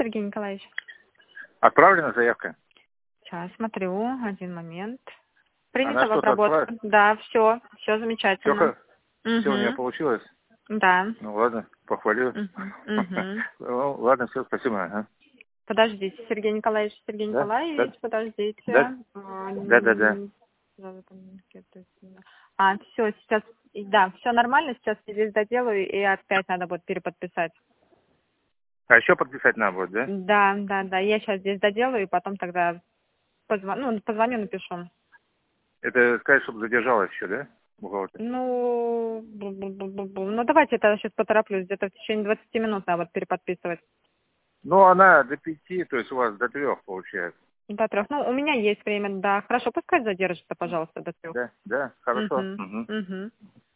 Сергей Николаевич. Отправлена заявка? Сейчас смотрю, один момент. Она Принято в что-то обработку. отправит? Да, все замечательно. Все у меня Угу. получилось? Да. Ну ладно, похвалю. Угу. Ну, ладно, все, спасибо. Ага. Подождите, Сергей Николаевич, Да? Да? подождите. Да? Да. Все, сейчас, да, все нормально, сейчас здесь доделаю, и опять надо будет переподписать. А еще подписать надо будет, да? Да, я сейчас здесь доделаю, и потом тогда позвоню, напишу. Это сказать, чтобы задержалась еще, да? Бухгалтер. Ну, давайте это сейчас потороплюсь, где-то в течение 20 минут надо вот переподписывать. Ну, она до 5, то есть у вас до 3 получается. До 3. Ну, у меня есть время, да. Хорошо, пускай задержится, пожалуйста, до 3. Да, хорошо. Угу.